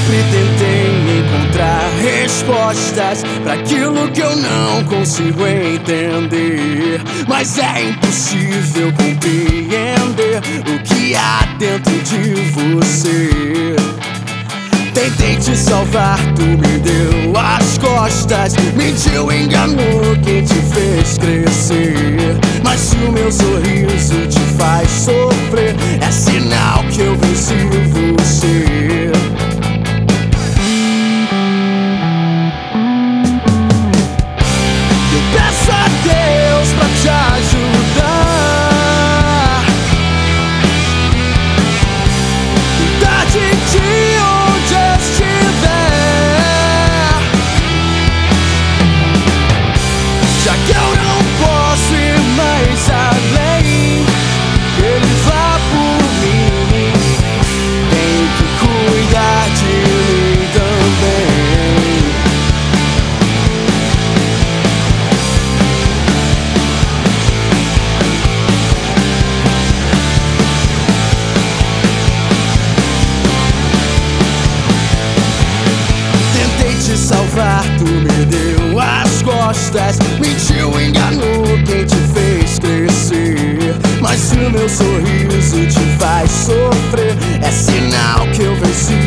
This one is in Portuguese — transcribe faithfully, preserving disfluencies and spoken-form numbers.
Sempre tentei encontrar respostas pra aquilo que eu não consigo entender, mas é impossível compreender o que há dentro de você. Tentei te salvar, tu me deu as costas, mentiu, enganou quem te fez crescer. Mas se o meu sorriso te faz sofrer, é sinal que eu venci você. Eu peço a Deus pra te ajudar, cuidar de ti onde estiver, já que eu não posso ir mais além, que Ele vá por mim. Tenho que cuidar de mim também. Tentei te salvar, tu me deu as costas, mentiu, enganou quem te fez crescer. Mas se o meu sorriso te faz sofrer, é sinal que eu venci